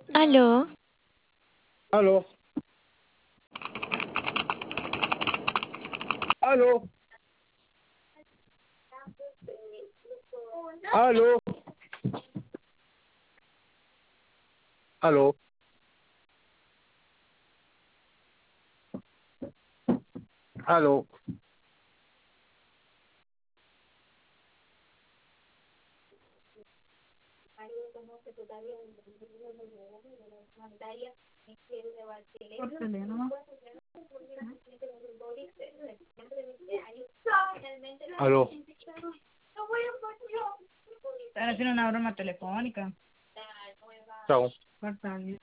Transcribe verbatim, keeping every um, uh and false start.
Aló, Aló, aló, aló, aló, aló. Córtale, ¿no? Aló. Están haciendo una broma telefónica. Chao. Córtale.